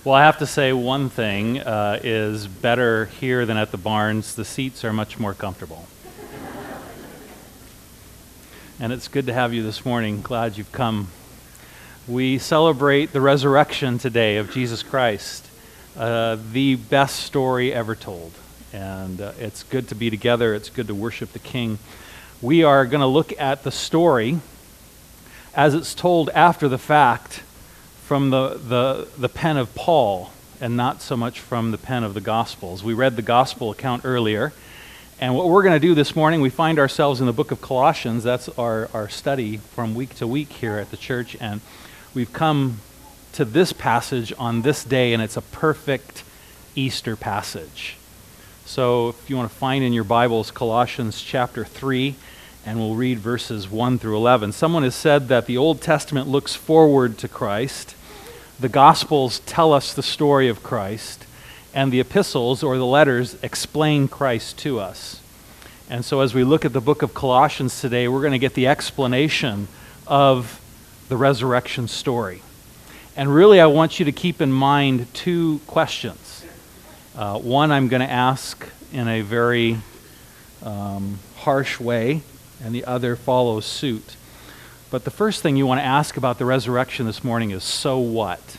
Well, I have to say one thing is better here than at the barns. The seats are much more comfortable. And it's good to have you this morning. Glad you've come. We celebrate the resurrection today of Jesus Christ, the best story ever told. And it's good to be together. It's good to worship the King. We are going to look at the story as it's told after the fact from the pen of Paul and not so much from the pen of the Gospels. We read the Gospel account earlier, and what we're going to do this morning, we find ourselves in the book of Colossians. That's our study from week to week here at the church, and we've come to this passage on this day, and it's a perfect Easter passage. So if you want to find in your Bibles Colossians chapter 3, and we'll read verses 1 through 11. Someone has said that the Old Testament looks forward to Christ, the Gospels tell us the story of Christ, and the epistles, or the letters, explain Christ to us. And so as we look at the book of Colossians today, we're going to get the explanation of the resurrection story. And really, I want you to keep in mind two questions. One I'm going to ask in a very harsh way, and the other follows suit. But the first thing you want to ask about the resurrection this morning is, so what?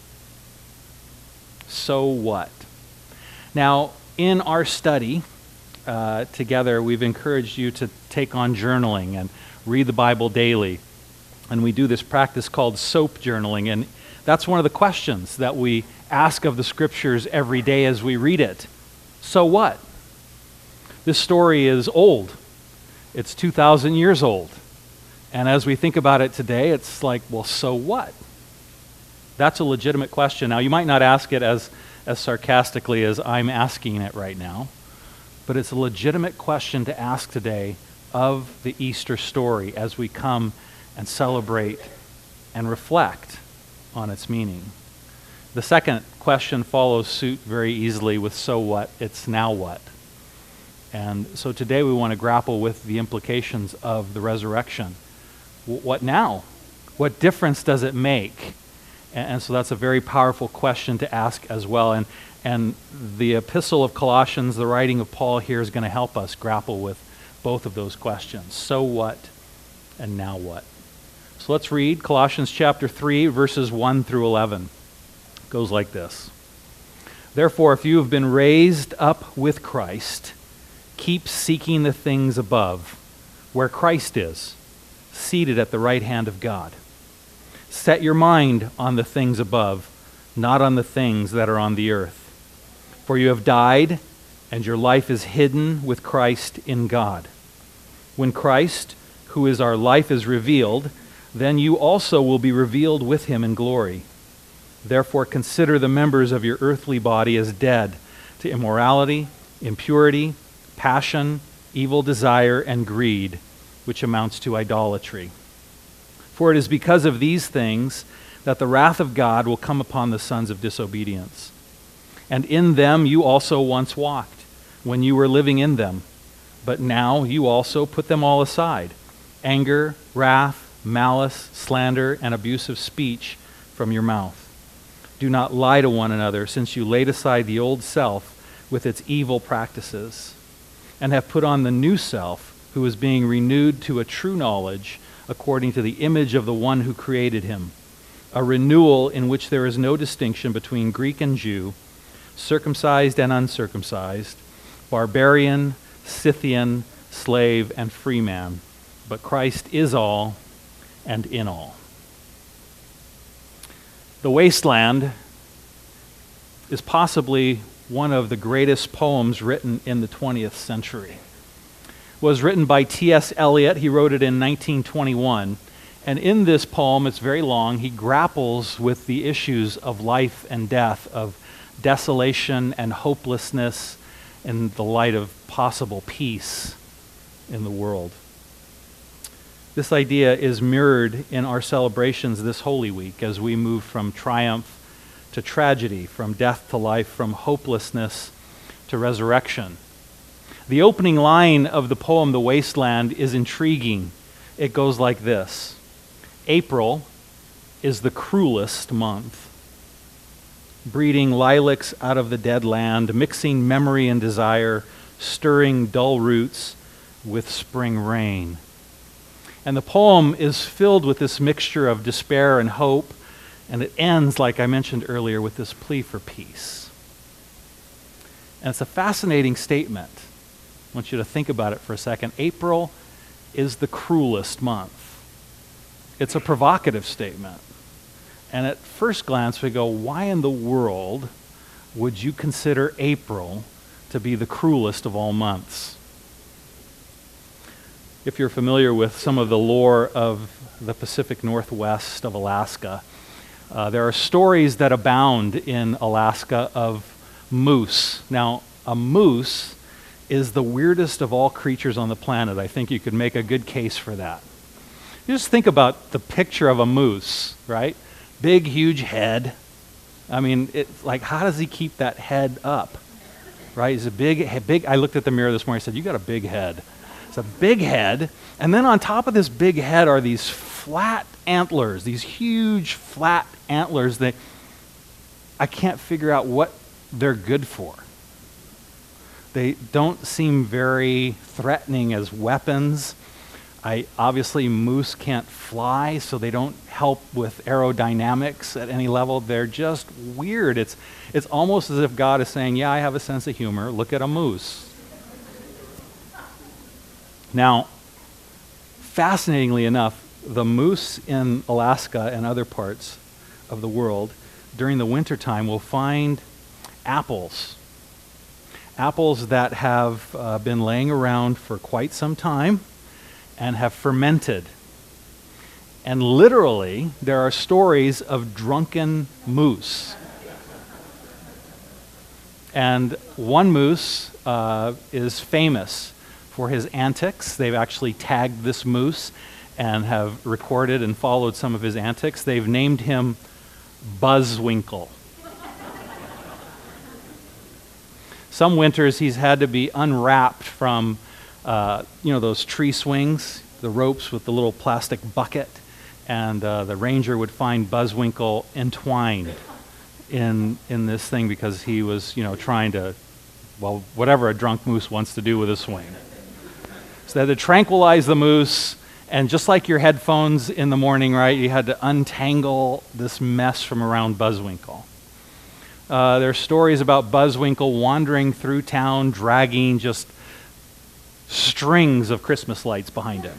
So what? Now, in our study together, we've encouraged you to take on journaling and read the Bible daily. And we do this practice called SOAP journaling. And that's one of the questions that we ask of the Scriptures every day as we read it. So what? This story is old. It's 2,000 years old. And as we think about it today, it's like, well, so what? That's a legitimate question. Now, you might not ask it as sarcastically as I'm asking it right now, but it's a legitimate question to ask today of the Easter story as we come and celebrate and reflect on its meaning. The second question follows suit very easily with so what? It's now what? And so today we want to grapple with the implications of the resurrection. What now? What difference does it make? And so that's a very powerful question to ask as well. And the epistle of Colossians, the writing of Paul here, is going to help us grapple with both of those questions. So what and now what? So let's read Colossians chapter 3, verses 1 through 11. It goes like this. Therefore, if you have been raised up with Christ, keep seeking the things above, where Christ is, seated at the right hand of God. Set your mind on the things above, not on the things that are on the earth. For you have died, and your life is hidden with Christ in God. When Christ, who is our life, is revealed, then you also will be revealed with him in glory. Therefore consider the members of your earthly body as dead to immorality, impurity, passion, evil desire, and greed, which amounts to idolatry. For it is because of these things that the wrath of God will come upon the sons of disobedience. And in them you also once walked, when you were living in them. But now you also put them all aside: anger, wrath, malice, slander, and abusive speech from your mouth. Do not lie to one another, since you laid aside the old self with its evil practices, and have put on the new self, who is being renewed to a true knowledge according to the image of the one who created him, a renewal in which there is no distinction between Greek and Jew, circumcised and uncircumcised, barbarian, Scythian, slave, and free man, but Christ is all and in all. The Wasteland is possibly one of the greatest poems written in the 20th century. It was written by T.S. Eliot. He wrote it in 1921. And in this poem, it's very long, he grapples with the issues of life and death, of desolation and hopelessness in the light of possible peace in the world. This idea is mirrored in our celebrations this Holy Week as we move from triumph to tragedy, from death to life, from hopelessness to resurrection. The opening line of the poem, The Wasteland, is intriguing. It goes like this: April is the cruelest month. breeding lilacs out of the dead land, mixing memory and desire, stirring dull roots with spring rain. And the poem is filled with this mixture of despair and hope, and it ends, like I mentioned earlier, with this plea for peace. And it's a fascinating statement. I want you to think about it for a second. April is the cruelest month. It's a provocative statement. And at first glance, we go, why in the world would you consider April to be the cruelest of all months? If you're familiar with some of the lore of the Pacific Northwest of Alaska, there are stories that abound in Alaska of moose. Now, a moose is the weirdest of all creatures on the planet. I think you could make a good case for that. You just think about the picture of a moose, right? Big, huge head. I mean, it's like, how does he keep that head up? Right? He's a big. I looked at the mirror this morning. I said, "You got a big head." It's a big head, and then on top of this big head are these flat antlers, these huge flat antlers that I can't figure out what they're good for. They don't seem very threatening as weapons. Obviously, moose can't fly, so they don't help with aerodynamics at any level. They're just weird. It's almost as if God is saying, yeah, I have a sense of humor. Look at a moose. Now, fascinatingly enough, the moose in Alaska and other parts of the world during the wintertime will find apples. Apples that have been laying around for quite some time and have fermented. And literally, there are stories of drunken moose. And one moose is famous for his antics. They've actually tagged this moose and have recorded and followed some of his antics. They've named him Buzzwinkle. Some winters he's had to be unwrapped from those tree swings, the ropes with the little plastic bucket, and the ranger would find Buzzwinkle entwined in this thing because he was, trying to, whatever a drunk moose wants to do with a swing. So they had to tranquilize the moose, and just like your headphones in the morning, right, you had to untangle this mess from around Buzzwinkle. There are stories about Buzzwinkle wandering through town, dragging just strings of Christmas lights behind him,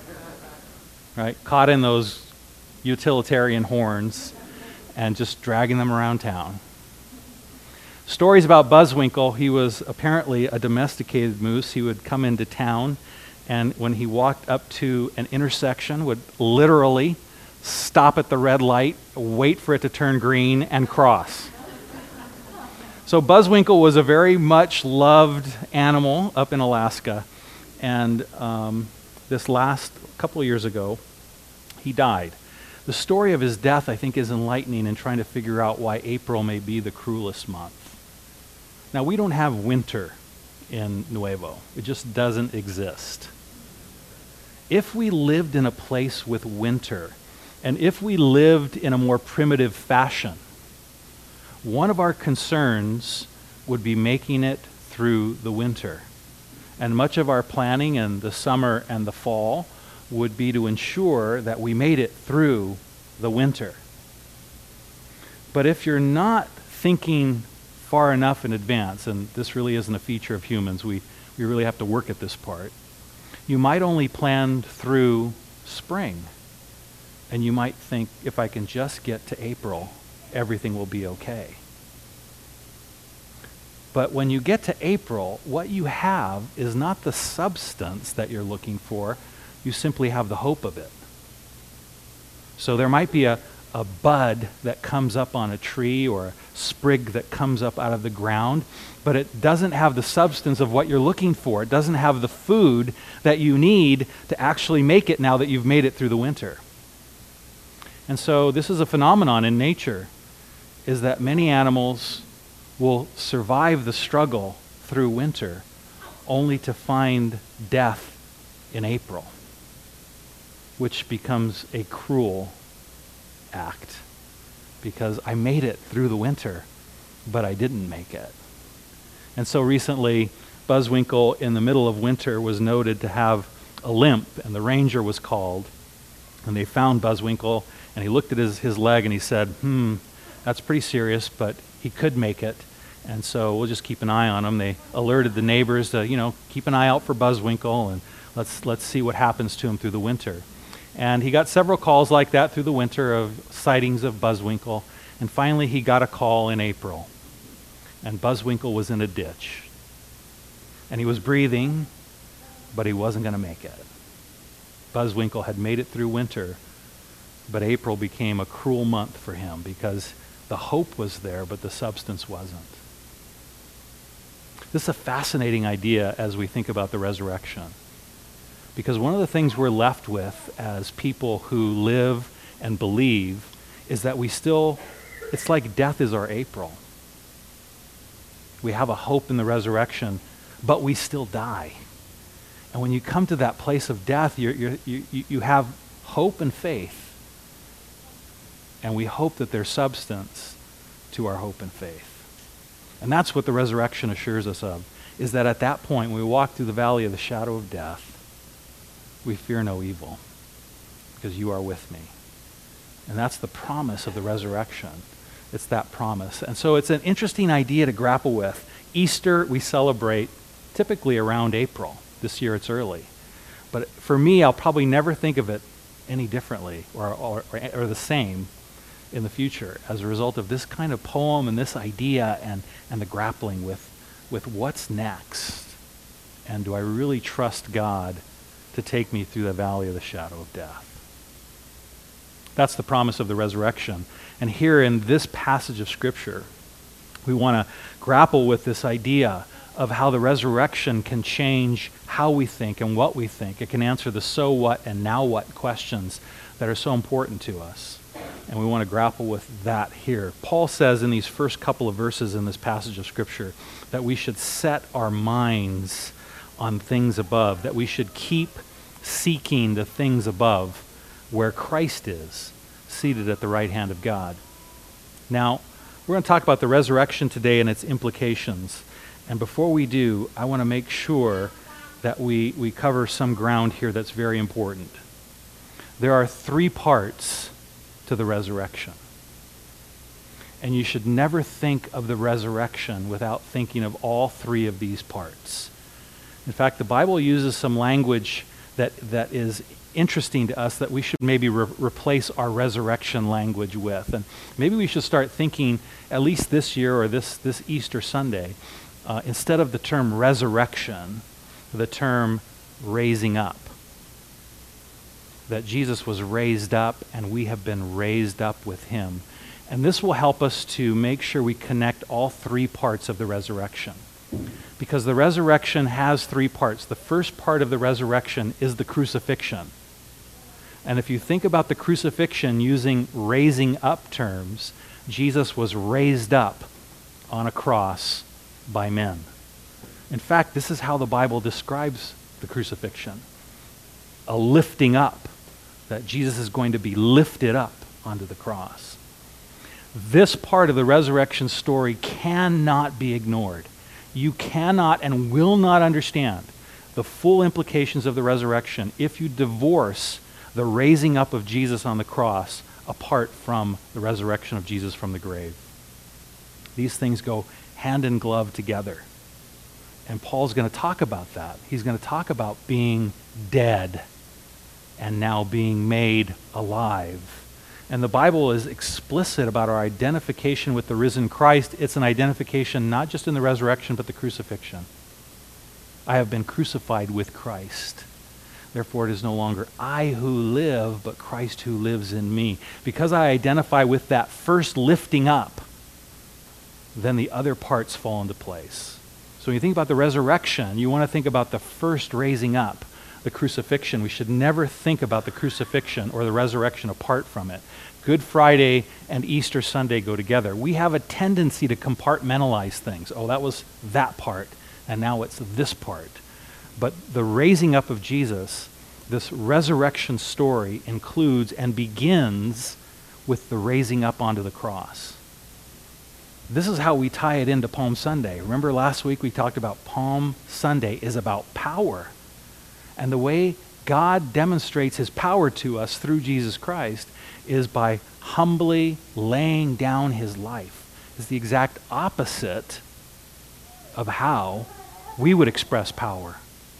right? Caught in those utilitarian horns and just dragging them around town. Stories about Buzzwinkle, he was apparently a domesticated moose. He would come into town, and when he walked up to an intersection, would literally stop at the red light, wait for it to turn green, and cross. So Buzzwinkle was a very much loved animal up in Alaska, and this last couple of years ago, he died. The story of his death, I think, is enlightening in trying to figure out why April may be the cruelest month. Now, we don't have winter in Nuevo. It just doesn't exist. If we lived in a place with winter, and if we lived in a more primitive fashion, one of our concerns would be making it through the winter. And much of our planning in the summer and the fall would be to ensure that we made it through the winter. But if you're not thinking far enough in advance, and this really isn't a feature of humans, we really have to work at this part, you might only plan through spring. And you might think, if I can just get to April, everything will be okay. But when you get to April, what you have is not the substance that you're looking for. You simply have the hope of it. So there might be a bud that comes up on a tree or a sprig that comes up out of the ground, but it doesn't have the substance of what you're looking for. It doesn't have the food that you need to actually make it now that you've made it through the winter. And so this is a phenomenon in nature, is that many animals will survive the struggle through winter only to find death in April, which becomes a cruel act. because I made it through the winter, but I didn't make it. And so recently, Buzzwinkle in the middle of winter was noted to have a limp, and the ranger was called, and they found Buzzwinkle, and he looked at his leg and he said, that's pretty serious, but he could make it. And so we'll just keep an eye on him. They alerted the neighbors to, keep an eye out for Buzzwinkle, and let's see what happens to him through the winter. And he got several calls like that through the winter of sightings of Buzzwinkle. And finally he got a call in April. And Buzzwinkle was in a ditch. And he was breathing, but he wasn't going to make it. Buzzwinkle had made it through winter, but April became a cruel month for him because the hope was there, but the substance wasn't. This is a fascinating idea as we think about the resurrection. Because one of the things we're left with as people who live and believe is that it's like death is our April. We have a hope in the resurrection, but we still die. And when you come to that place of death, you have hope and faith. And we hope that there's substance to our hope and faith. And that's what the resurrection assures us of, is that at that point, when we walk through the valley of the shadow of death, we fear no evil, because you are with me. And that's the promise of the resurrection. It's that promise. And so it's an interesting idea to grapple with. Easter, we celebrate typically around April. This year it's early. But for me, I'll probably never think of it any differently or the same in the future as a result of this kind of poem and this idea and the grappling with what's next. And do I really trust God to take me through the valley of the shadow of death? That's the promise of the resurrection. And here in this passage of Scripture, we want to grapple with this idea of how the resurrection can change how we think and what we think. It can answer the so what and now what questions that are so important to us. And we want to grapple with that here. Paul says in these first couple of verses in this passage of Scripture that we should set our minds on things above, that we should keep seeking the things above where Christ is, seated at the right hand of God. Now, we're going to talk about the resurrection today and its implications. And before we do, I want to make sure that we cover some ground here that's very important. There are 3 parts to the resurrection. And you should never think of the resurrection without thinking of all 3 of these parts. In fact, the Bible uses some language that is interesting to us that we should maybe replace our resurrection language with. And maybe we should start thinking, at least this year or this Easter Sunday, instead of the term resurrection, the term raising up. That Jesus was raised up and we have been raised up with him. And this will help us to make sure we connect all 3 parts of the resurrection. Because the resurrection has 3 parts. The first part of the resurrection is the crucifixion. And if you think about the crucifixion using raising up terms, Jesus was raised up on a cross by men. In fact, this is how the Bible describes the crucifixion. A lifting up, that Jesus is going to be lifted up onto the cross. This part of the resurrection story cannot be ignored. You cannot and will not understand the full implications of the resurrection if you divorce the raising up of Jesus on the cross apart from the resurrection of Jesus from the grave. These things go hand in glove together. And Paul's going to talk about that. He's going to talk about being dead and now being made alive. And the Bible is explicit about our identification with the risen Christ. It's an identification not just in the resurrection, but the crucifixion. I have been crucified with Christ. Therefore, it is no longer I who live, but Christ who lives in me. Because I identify with that first lifting up, then the other parts fall into place. So when you think about the resurrection, you want to think about the first raising up, the crucifixion. We should never think about the crucifixion or the resurrection apart from it. Good Friday and Easter Sunday go together. We have a tendency to compartmentalize things. Oh, that was that part, and now it's this part. But the raising up of Jesus, this resurrection story, includes and begins with the raising up onto the cross. This is how we tie it into Palm Sunday. Remember last week we talked about Palm Sunday is about power. And the way God demonstrates his power to us through Jesus Christ is by humbly laying down his life. It's the exact opposite of how we would express power.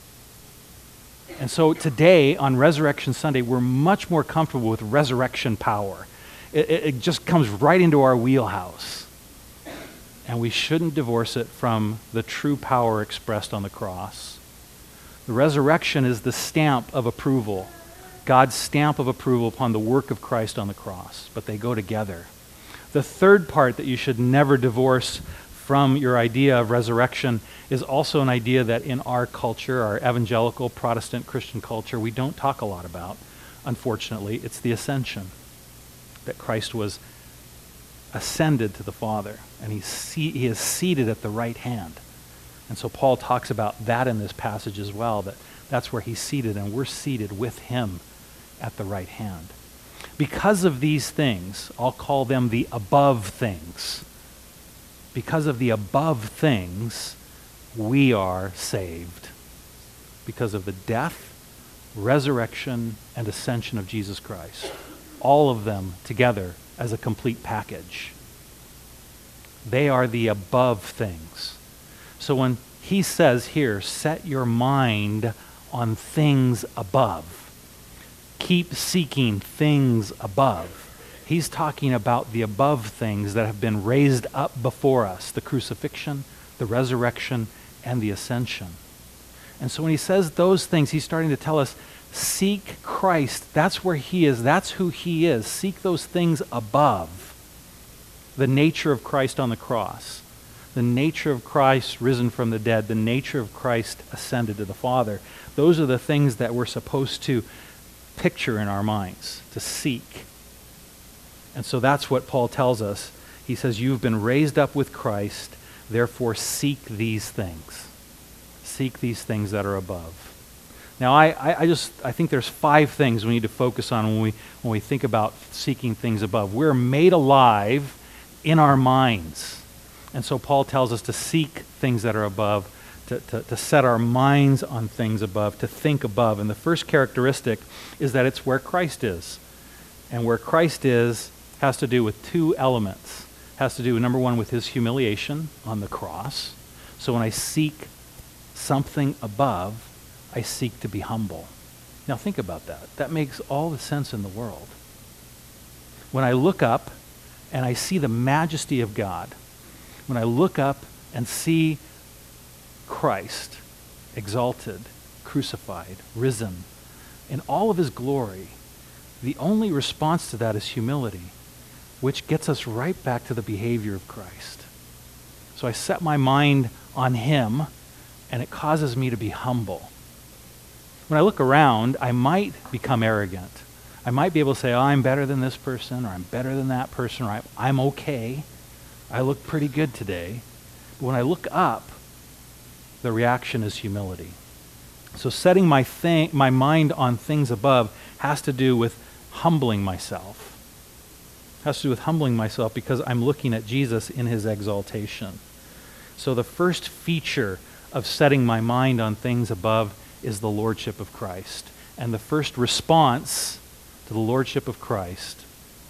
And so today, on Resurrection Sunday, we're much more comfortable with resurrection power. It just comes right into our wheelhouse. And we shouldn't divorce it from the true power expressed on the cross. The resurrection is the stamp of approval, God's stamp of approval upon the work of Christ on the cross, but they go together. The third part that you should never divorce from your idea of resurrection is also an idea that in our culture, our evangelical Protestant Christian culture, we don't talk a lot about. Unfortunately, it's the ascension, that Christ was ascended to the Father, and he is seated at the right hand. And so Paul talks about that in this passage as well, that's where he's seated, and we're seated with him at the right hand. Because of these things, I'll call them the above things. Because of the above things, we are saved. Because of the death, resurrection, and ascension of Jesus Christ. All of them together as a complete package. They are the above things. So when he says here, set your mind on things above, keep seeking things above, he's talking about the above things that have been raised up before us, the crucifixion, the resurrection, and the ascension. And so when he says those things, he's starting to tell us, seek Christ. That's where he is. That's who he is. Seek those things above. The nature of Christ on the cross. The nature of Christ risen from the dead. The nature of Christ ascended to the Father. Those are the things that we're supposed to picture in our minds, to seek. And so that's what Paul tells us. He says, you've been raised up with Christ, therefore seek these things. Seek these things that are above. Now, I think there's 5 things we need to focus on when we think about seeking things above. We're made alive in our minds. And so Paul tells us to seek things that are above, to set our minds on things above, to think above. And the first characteristic is that it's where Christ is. And where Christ is has to do with 2 elements. It has to do, number 1, with his humiliation on the cross. So when I seek something above, I seek to be humble. Now think about that. That makes all the sense in the world. When I look up and I see the majesty of God, when I look up and see Christ exalted, crucified, risen, in all of his glory, the only response to that is humility, which gets us right back to the behavior of Christ. So I set my mind on him, and it causes me to be humble. When I look around, I might become arrogant. I might be able to say, oh, I'm better than this person, or I'm better than that person, or I'm okay. I look pretty good today. But when I look up, the reaction is humility. So setting my mind on things above has to do with humbling myself. Has to do with humbling myself because I'm looking at Jesus in his exaltation. So the first feature of setting my mind on things above is the lordship of Christ. And the first response to the lordship of Christ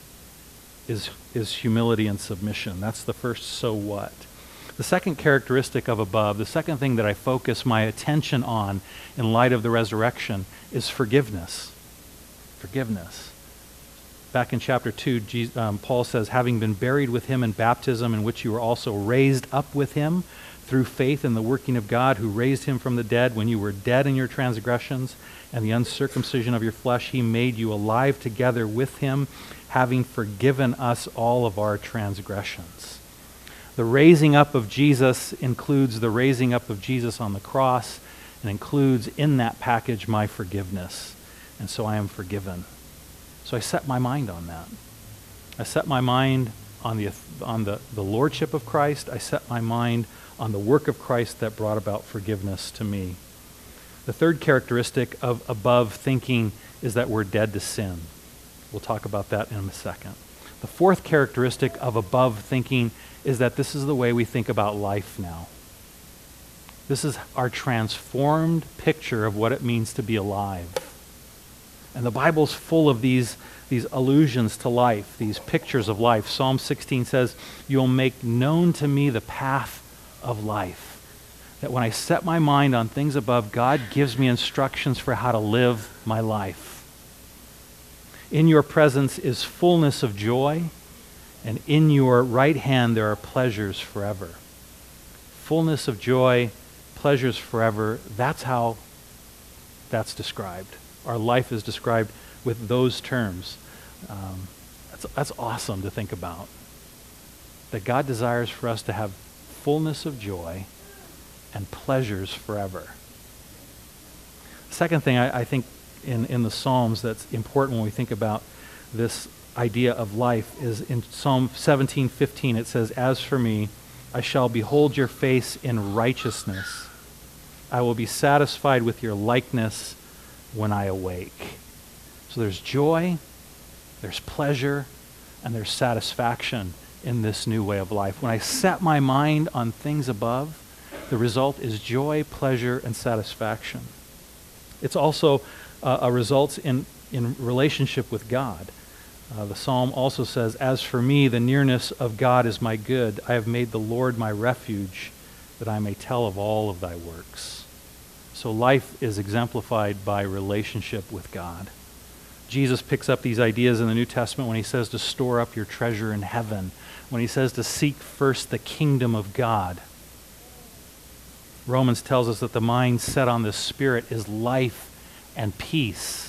is humility and submission. That's the first so what. The second characteristic of above, the second thing that I focus my attention on in light of the resurrection is forgiveness. Forgiveness. Back in chapter 2, Paul says, having been buried with him in baptism, in which you were also raised up with him through faith in the working of God who raised him from the dead. When you were dead in your transgressions and the uncircumcision of your flesh, he made you alive together with him, having forgiven us all of our transgressions. The raising up of Jesus includes the raising up of Jesus on the cross and includes in that package my forgiveness. And so I am forgiven. So I set my mind on that. I set my mind on the lordship of Christ. I set my mind on the work of Christ that brought about forgiveness to me. The third characteristic of above thinking is that we're dead to sin. We'll talk about that in a second. The fourth characteristic of above thinking is that this is the way we think about life now. This is our transformed picture of what it means to be alive. And the Bible's full of these allusions to life, these pictures of life. Psalm 16 says, "You'll make known to me the path of life." That when I set my mind on things above, God gives me instructions for how to live my life. In your presence is fullness of joy, and in your right hand there are pleasures forever. Fullness of joy, pleasures forever, that's how that's described. Our life is described with those terms. That's awesome to think about. That God desires for us to have fullness of joy and pleasures forever. Second thing I think in the Psalms that's important when we think about this idea of life is in Psalm 17:15 it says, "As for me, I shall behold your face in righteousness. I will be satisfied with your likeness when I awake." So there's joy, there's pleasure, and there's satisfaction in this new way of life. When I set my mind on things above, the result is joy, pleasure, and satisfaction. It's also a result in relationship with God. The psalm also says, "As for me, the nearness of God is my good. I have made the Lord my refuge, that I may tell of all of thy works." So life is exemplified by relationship with God. Jesus picks up these ideas in the New Testament when he says to store up your treasure in heaven, when he says to seek first the kingdom of God. Romans tells us that the mind set on the Spirit is life and peace.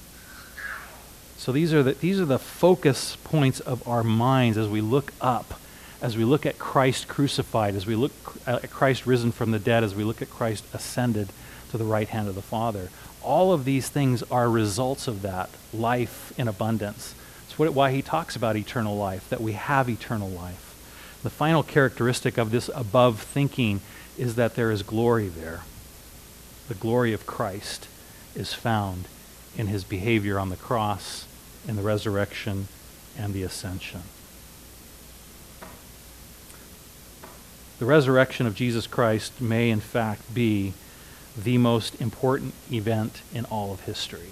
So these are the focus points of our minds as we look up, as we look at Christ crucified, as we look at Christ risen from the dead, as we look at Christ ascended to the right hand of the Father. All of these things are results of that life in abundance. It's why he talks about eternal life, that we have eternal life. The final characteristic of this above thinking is that there is glory there. The glory of Christ is found in his behavior on the cross, in the resurrection, and the ascension. The resurrection of Jesus Christ may in fact be the most important event in all of history.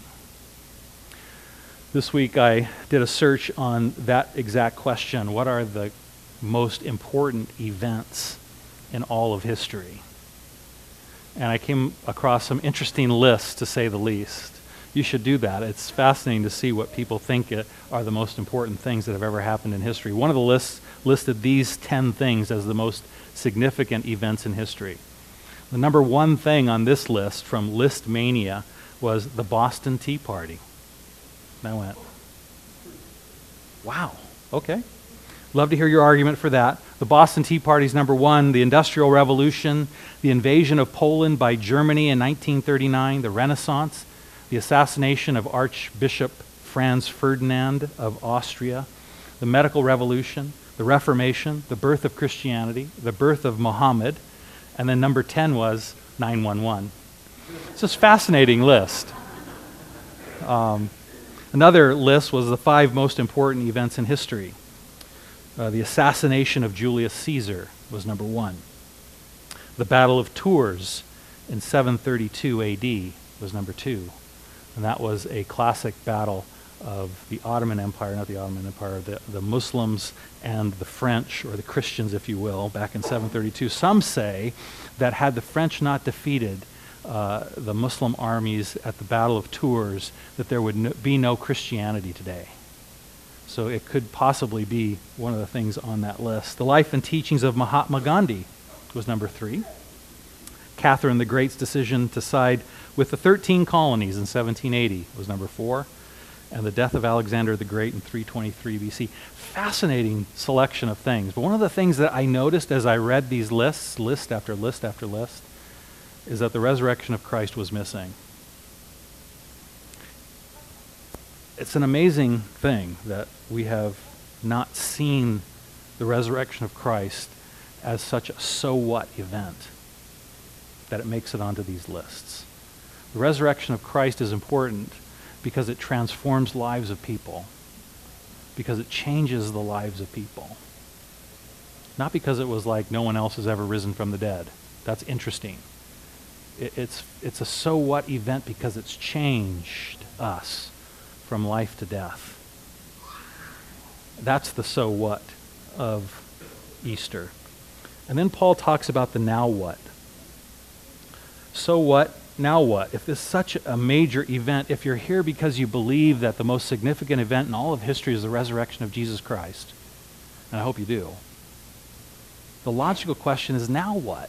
This week I did a search on that exact question. What are the most important events in all of history? And I came across some interesting lists, to say the least. You should do that. It's fascinating to see what people think are the most important things that have ever happened in history. One of the lists listed these 10 things as the most significant events in history. The number one thing on this list from Listmania was the Boston Tea Party. And I went, wow, okay. Love to hear your argument for that. The Boston Tea Party is number one. The Industrial Revolution, the invasion of Poland by Germany in 1939, the Renaissance, the assassination of Archbishop Franz Ferdinand of Austria, the Medical Revolution, the Reformation, the birth of Christianity, the birth of Muhammad, and then number 10 was 9/11. It's this fascinating list. Another list was the 5 most important events in history. The assassination of Julius Caesar was number 1. The Battle of Tours in 732 AD was number 2. And that was a classic battle of the Ottoman Empire, not the Ottoman Empire, the Muslims and the French, or the Christians, if you will, back in 732. Some say that had the French not defeated the Muslim armies at the Battle of Tours, that there would be no Christianity today. So it could possibly be one of the things on that list. The life and teachings of Mahatma Gandhi was number 3. Catherine the Great's decision to side with the 13 colonies in 1780 was number 4. And the death of Alexander the Great in 323 BC. Fascinating selection of things. But one of the things that I noticed as I read these lists, list after list after list, is that the resurrection of Christ was missing. It's an amazing thing that we have not seen the resurrection of Christ as such a so what event, that it makes it onto these lists. The resurrection of Christ is important because it transforms lives of people. because it changes the lives of people. Not because it was like no one else has ever risen from the dead. That's interesting. It's a so what event because it's changed us from life to death. That's the so what of Easter. And then Paul talks about the now what. So what? Now what? If this is such a major event, if you're here because you believe that the most significant event in all of history is the resurrection of Jesus Christ, and I hope you do, the logical question is, now what?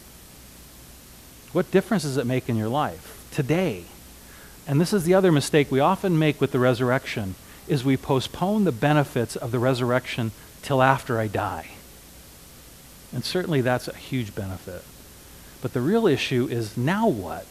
What difference does it make in your life today? And this is the other mistake we often make with the resurrection, is we postpone the benefits of the resurrection till after I die. And certainly that's a huge benefit. But the real issue is, now what?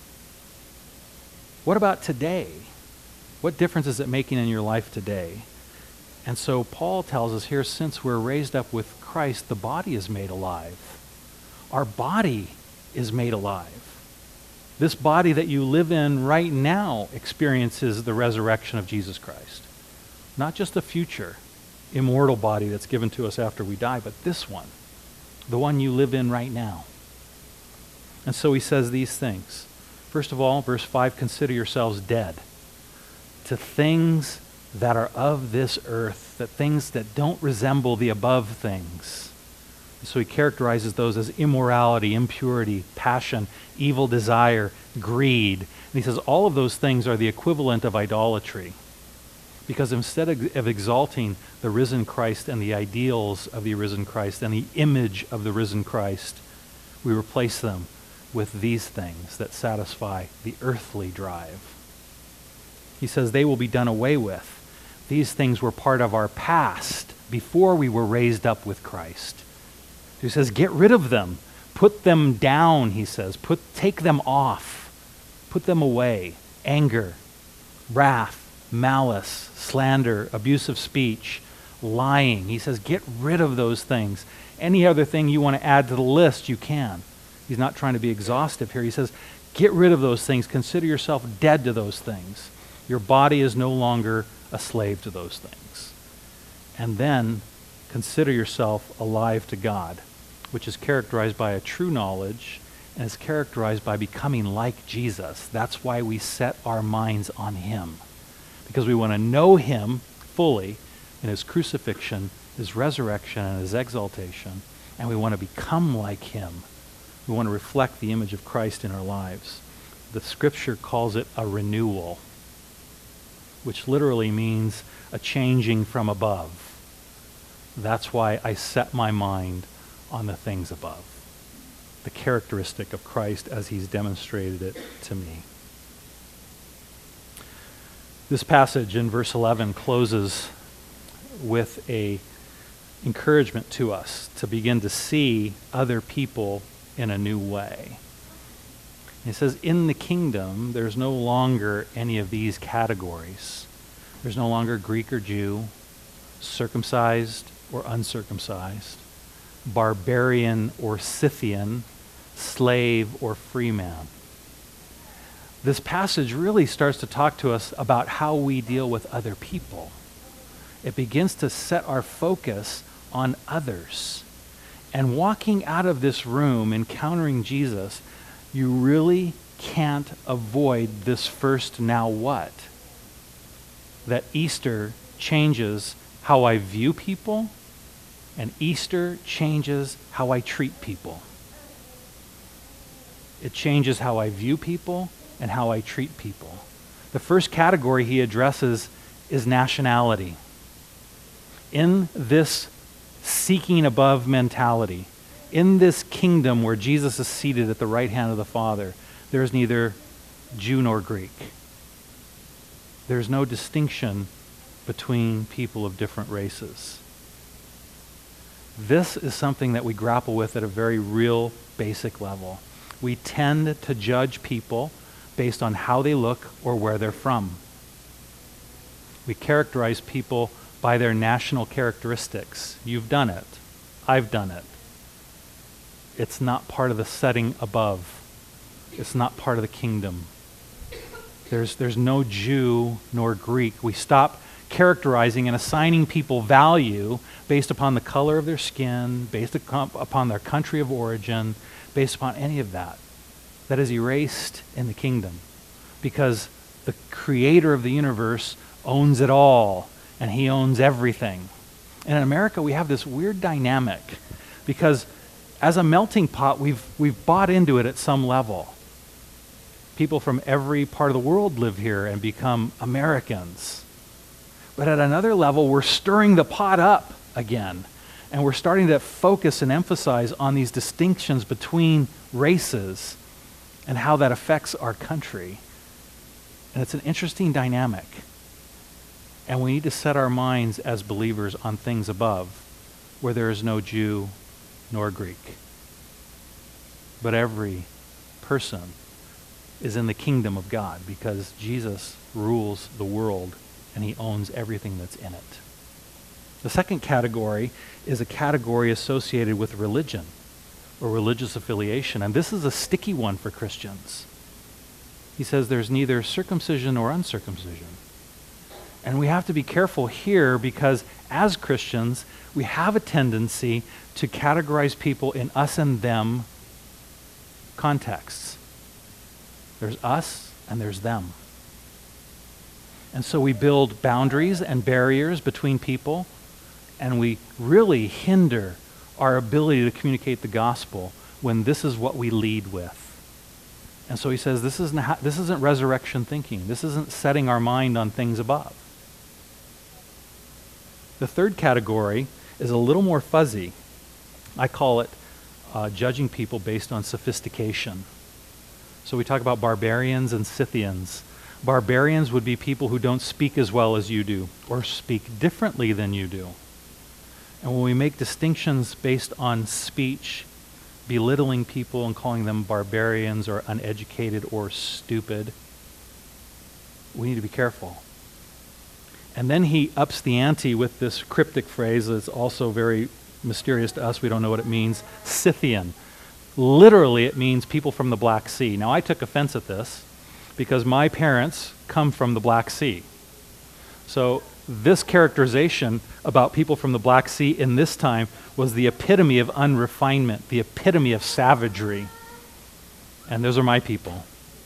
What about today? What difference is it making in your life today? And so Paul tells us here, since we're raised up with Christ, the body is made alive. Our body is made alive. This body that you live in right now experiences the resurrection of Jesus Christ. Not just a future, immortal body that's given to us after we die, but this one, the one you live in right now. And so he says these things. First of all, verse 5, consider yourselves dead to things that are of this earth, that things that don't resemble the above things. And so he characterizes those as immorality, impurity, passion, evil desire, greed. And he says all of those things are the equivalent of idolatry. Because instead of exalting the risen Christ and the ideals of the risen Christ and the image of the risen Christ, we replace them with these things that satisfy the earthly drive. He says they will be done away with. These things were part of our past before we were raised up with Christ. He says, get rid of them. Put them down, he says. Take them off. Put them away. Anger, wrath, malice, slander, abusive speech, lying. He says, get rid of those things. Any other thing you want to add to the list, you can. He's not trying to be exhaustive here. He says, get rid of those things. Consider yourself dead to those things. Your body is no longer a slave to those things. And then consider yourself alive to God, which is characterized by a true knowledge and is characterized by becoming like Jesus. That's why we set our minds on him, because we want to know him fully in his crucifixion, his resurrection, and his exaltation, and we want to become like him. We want to reflect the image of Christ in our lives. The scripture calls it a renewal, which literally means a changing from above. That's why I set my mind on the things above, the characteristic of Christ as he's demonstrated it to me. This passage in verse 11 closes with a encouragement to us to begin to see other people in a new way. It says, in the kingdom, there's no longer any of these categories. There's no longer Greek or Jew, circumcised or uncircumcised, barbarian or Scythian, slave or free man. This passage really starts to talk to us about how we deal with other people. It begins to set our focus on others. And walking out of this room, encountering Jesus, you really can't avoid this first now what? That Easter changes how I view people, and Easter changes how I treat people. It changes how I view people and how I treat people. The first category he addresses is nationality. In this seeking above mentality, in this kingdom where Jesus is seated at the right hand of the Father, there is neither Jew nor Greek. There's no distinction between people of different races. This is something that we grapple with at a very real, basic level. We tend to judge people based on how they look or where they're from. We characterize people by their national characteristics. You've done it. I've done it. It's not part of the setting above. It's not part of the kingdom. There's no Jew nor Greek. We stop characterizing and assigning people value based upon the color of their skin, based upon their country of origin, based upon any of that. That is erased in the kingdom because the creator of the universe owns it all and he owns everything. And in America, we have this weird dynamic because as a melting pot, we've bought into it at some level. People from every part of the world live here and become Americans. But at another level, we're stirring the pot up again. And we're starting to focus and emphasize on these distinctions between races and how that affects our country. And it's an interesting dynamic. And we need to set our minds as believers on things above, where there is no Jew nor Greek. But every person is in the kingdom of God because Jesus rules the world and he owns everything that's in it. The second category is a category associated with religion or religious affiliation, and this is a sticky one for Christians. He says there's neither circumcision or uncircumcision. And we have to be careful here because as Christians, we have a tendency to categorize people in us and them contexts. There's us and there's them. And so we build boundaries and barriers between people, and we really hinder our ability to communicate the gospel when this is what we lead with. And so he says this isn't resurrection thinking. This isn't setting our mind on things above. The third category is a little more fuzzy. I call it judging people based on sophistication. So we talk about barbarians and Scythians. Barbarians would be people who don't speak as well as you do or speak differently than you do. And when we make distinctions based on speech, belittling people and calling them barbarians or uneducated or stupid, we need to be careful. And then he ups the ante with this cryptic phrase that's also very mysterious to us. We don't know what it means. Scythian. Literally, it means people from the Black Sea. Now, I took offense at this because my parents come from the Black Sea. So this characterization about people from the Black Sea in this time was the epitome of unrefinement, the epitome of savagery. And those are my people.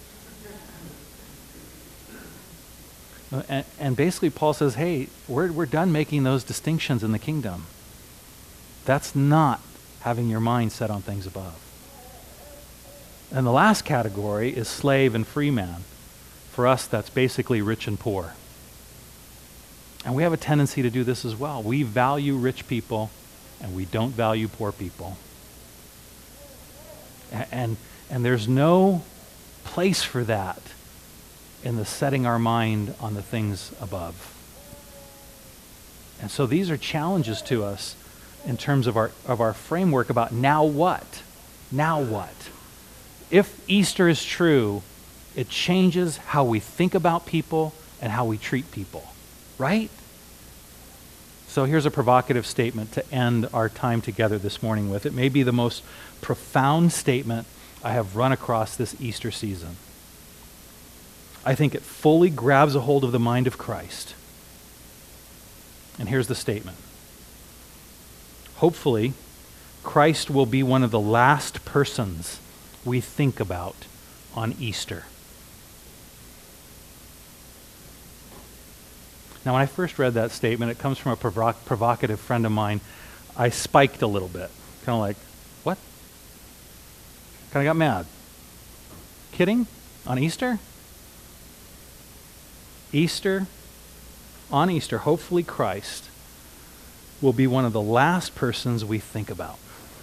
And basically Paul says, hey, we're done making those distinctions in the kingdom. That's not having your mind set on things above. And the last category is slave and free man. For us, that's basically rich and poor. And we have a tendency to do this as well. We value rich people and we don't value poor people. And there's no place for that in the setting our mind on the things above. And so these are challenges to us in terms of our framework about now what? Now what? If Easter is true, it changes how we think about people and how we treat people, right? So here's a provocative statement to end our time together this morning with. It may be the most profound statement I have run across this Easter season. I think it fully grabs a hold of the mind of Christ. And here's the statement. Hopefully, Christ will be one of the last persons we think about on Easter. Now, when I first read that statement, it comes from a provocative friend of mine. I spiked a little bit. Kind of like, what? Kind of got mad. Kidding? On Easter? On Easter, hopefully Christ will be one of the last persons we think about.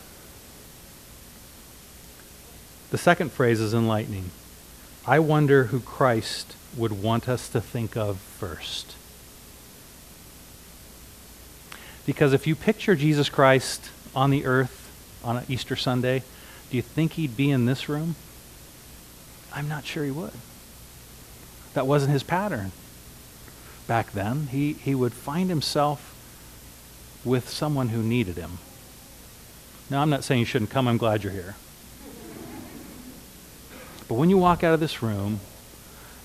The second phrase is enlightening. I wonder who Christ would want us to think of first. Because if you picture Jesus Christ on the earth on an Easter Sunday, do you think he'd be in this room? I'm not sure he would. That wasn't his pattern. Back then, he would find himself with someone who needed him. Now, I'm not saying you shouldn't come. I'm glad you're here. But when you walk out of this room,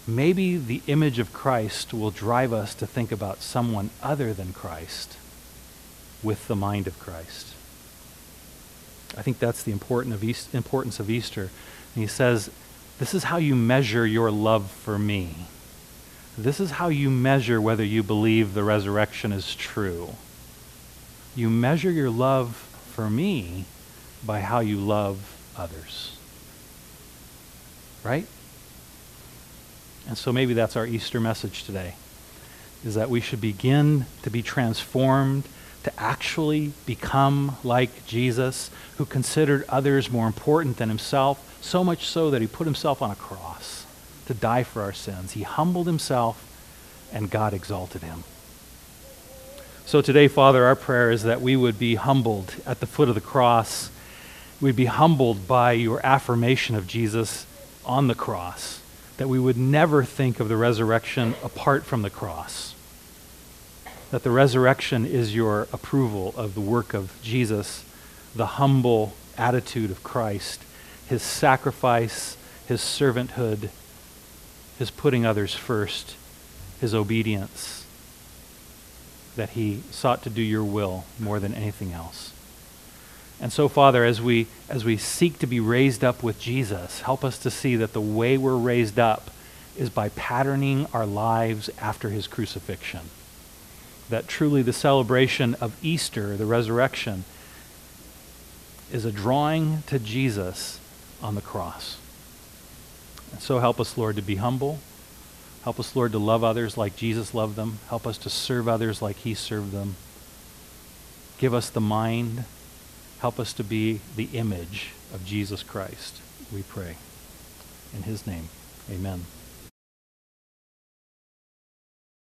maybe the image of Christ will drive us to think about someone other than Christ with the mind of Christ. I think that's the importance of Easter. And he says, this is how you measure your love for me. This is how you measure whether you believe the resurrection is true. You measure your love for me by how you love others. Right? And so maybe that's our Easter message today, is that we should begin to be transformed to actually become like Jesus, who considered others more important than himself, so much so that he put himself on a cross to die for our sins. He humbled himself, and God exalted him. So today, Father, our prayer is that we would be humbled at the foot of the cross. We'd be humbled by your affirmation of Jesus on the cross, that we would never think of the resurrection apart from the cross, that the resurrection is your approval of the work of Jesus, the humble attitude of Christ, his sacrifice, his servanthood, his putting others first, his obedience, that he sought to do your will more than anything else. And so, Father, as we seek to be raised up with Jesus, help us to see that the way we're raised up is by patterning our lives after his crucifixion. That truly the celebration of Easter, the resurrection, is a drawing to Jesus on the cross. And so help us, Lord, to be humble. Help us, Lord, to love others like Jesus loved them. Help us to serve others like he served them. Give us the mind. Help us to be the image of Jesus Christ, we pray. In his name, amen.